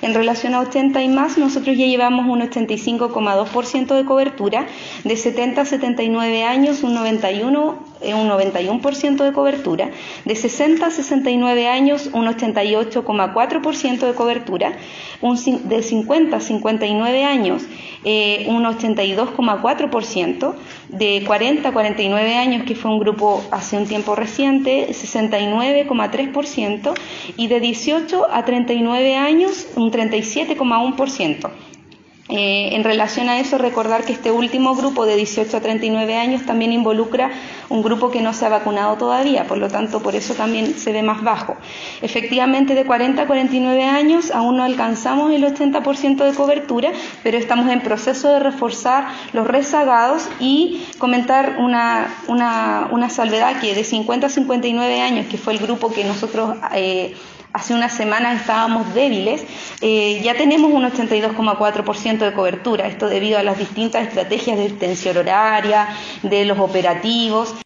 en relación a 80 y más, nosotros ya llevamos un 85,2% de cobertura, de 70 a 79 años un 91% de cobertura, de 60 a 69 años un 88,4% de cobertura, de 50 a 59 años un 82,4%, de 40 a 49 años, que fue un grupo hace un tiempo reciente, 69,3%, y de 18 a 39 años un 37,1%. En relación a eso, recordar que este último grupo de 18 a 39 años también involucra un grupo que no se ha vacunado todavía, por lo tanto, por eso también se ve más bajo. Efectivamente, de 40 a 49 años aún no alcanzamos el 80% de cobertura, pero estamos en proceso de reforzar los rezagados y comentar una salvedad, que de 50 a 59 años, que fue el grupo que nosotros hace unas semanas estábamos débiles, ya tenemos un 82,4% de cobertura, esto debido a las distintas estrategias de extensión horaria, de los operativos.